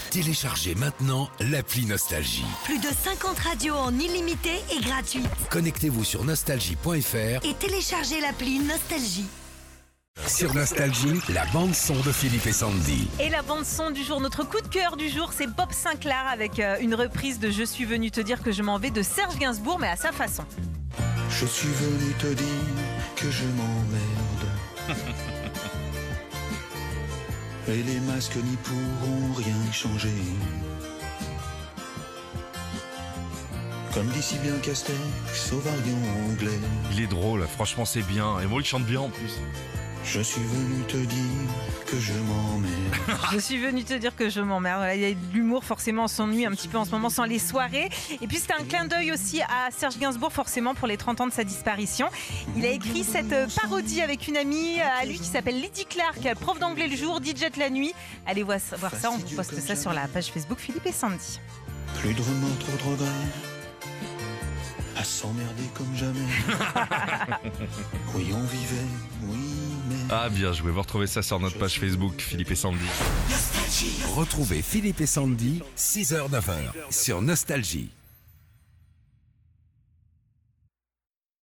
Téléchargez maintenant l'appli Nostalgie. Plus de 50 radios en illimité et gratuite. Connectez-vous sur nostalgie.fr Et téléchargez l'appli Nostalgie. Sur Nostalgie, la bande-son de Philippe et Sandy. Et la bande-son du jour, notre coup de cœur du jour, c'est Bob Sinclair avec une reprise de Je suis venu te dire que je m'en vais de Serge Gainsbourg, mais à sa façon. Je suis venu te dire que je m'emmerde. Et les masques n'y pourront rien changer. Comme dit si bien Castex au variant anglais. Il est drôle, franchement c'est bien. Et moi il chante bien en plus. Je suis venu te dire que je m'emmerde. Je suis venu te dire que je m'emmerde. Voilà, il y a de l'humour, forcément on s'ennuie un petit peu en ce moment sans les soirées. Et puis c'était un clin d'œil aussi à Serge Gainsbourg, forcément pour les 30 ans de sa disparition. Il a écrit cette parodie avec une amie à lui qui s'appelle Lydie Clark, prof d'anglais le jour, DJ la nuit. Allez voir ça, on vous poste ça sur la page Facebook Philippe et Sandy. Plus de remords, trop de regrets. À s'emmerder comme jamais. Oui, on vivait, oui, mais... Ah bien joué, vous retrouvez ça sur notre page Facebook Philippe et Sandy. Retrouvez Philippe et Sandy, 6h-9h, sur Nostalgie.